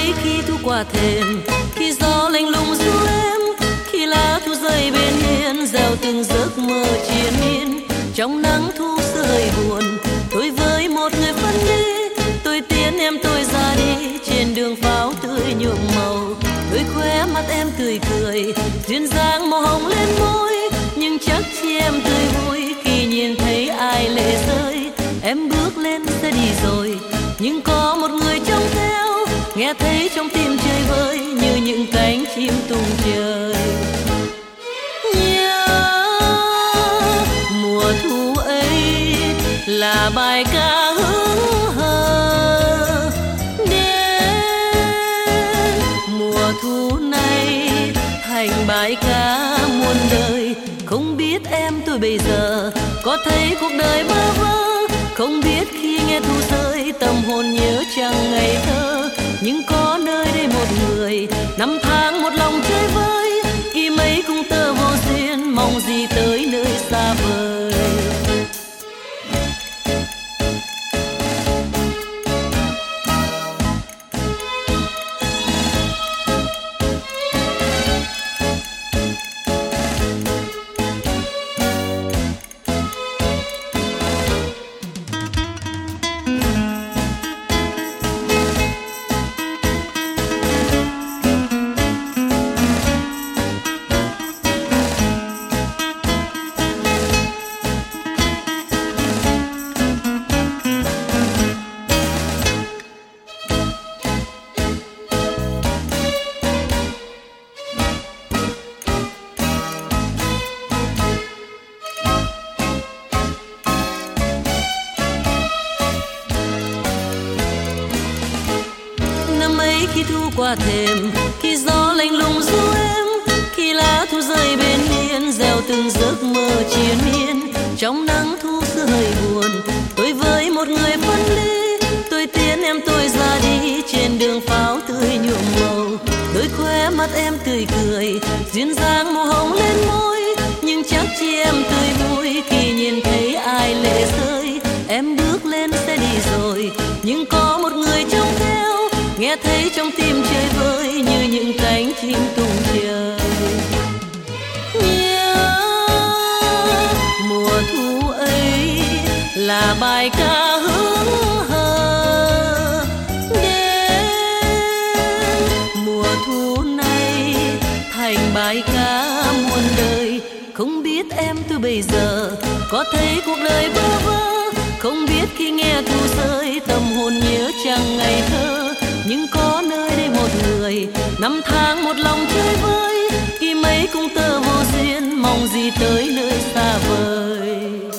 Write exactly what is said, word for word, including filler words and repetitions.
mấy khi thu qua thềm, khi gió lạnh lùng ru em, khi lá thu rơi bên hiên, gieo từng giấc mơ triền miên. Trong nắng thu rơi buồn, tôi với một người phân đi, tôi tiến em tôi ra đi trên đường pháo tươi nhuộm màu. Đôi khóe mắt em tươi cười, duyên dáng màu hồng lên môi, nhưng chắc chi em tươi vui khi nhìn thấy ai lệ rơi. Em bước lên sẽ đi rồi, nhưng có một người trông theo, nghe thấy trong tim chơi vơi như những cánh chim tung trời. Nhớ mùa thu ấy là bài ca hững hờ, đến mùa thu này thành bài ca muôn đời. Không biết em tôi bây giờ có thấy cuộc đời bơ vơ, không biết khi nghe thu rơi tâm hồn nhớ chăng ngày thơ. Nhưng có nơi đây một người năm tháng một lòng chơi vơi, khi mấy cung tơ vô duyên mong gì tới nơi xa vời. Khi thu qua thềm, khi gió lạnh lùng ru em, khi lá thu rơi bên hiên, gieo từng giấc mơ triền miên. Trong nắng thu rơi buồn, tôi với một người phân ly, tôi tiến em tôi ra đi trên đường pháo tươi nhuộm màu. Đôi khóe mắt em tươi cười, duyên dáng màu hồng lên môi, nhưng chắc chi em tươi vui khi nhìn thấy ai lệ rơi. Em bước lên sẽ đi rồi, nhưng có một người trông theo, nghe thấy trong tim chơi vơi như những cánh chim tung trời. Nhớ mùa thu ấy là bài ca hững hờ, đến mùa thu này thành bài ca muôn đời. Không biết em tôi bây giờ có thấy cuộc đời bơ vơ, không biết khi nghe thu rơi tâm hồn nhớ chăng ngày thơ. Nhưng có nơi đây một người năm tháng một lòng chơi vơi, khi mấy cung tơ vô duyên mong gì tới nơi xa vời.